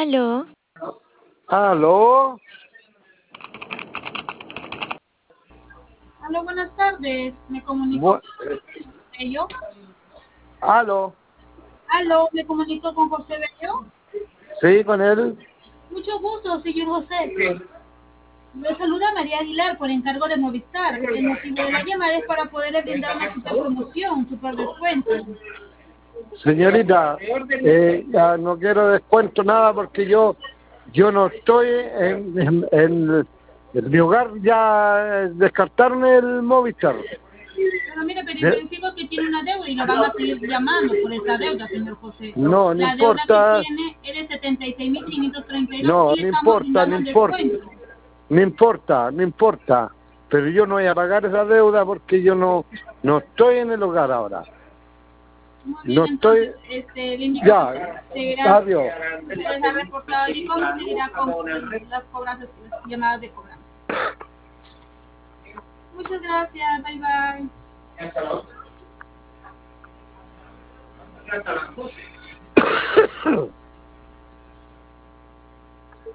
Aló. ¿Aló? Aló, buenas tardes. Me comunico con José Bello. ¿Aló? Aló, me comunico con José Bello. Sí, con él. Mucho gusto, señor José. Le saluda María Aguilar por encargo de Movistar. El motivo de la llamada es para poderle brindar una super promoción, un super descuento. Señorita, ya no quiero descuento nada porque yo no estoy en mi hogar, ya descartaron el Movistar. Pero mire, pero verifico que tiene una deuda y lo van a seguir llamando por esa deuda, señor José. No, no La deuda que importa. tiene es de 76.532 No, y no estamos importa, brindando no el importa. descuento. No importa, no importa. Pero yo no voy a pagar esa deuda porque yo no estoy en el hogar ahora. Muy bien, No estoy. entonces, le indico Ya, que seguirá, adiós. se les ha reportado el ICOM y seguirá con las cobranzas, las llamadas de cobranza. Muchas gracias, bye bye.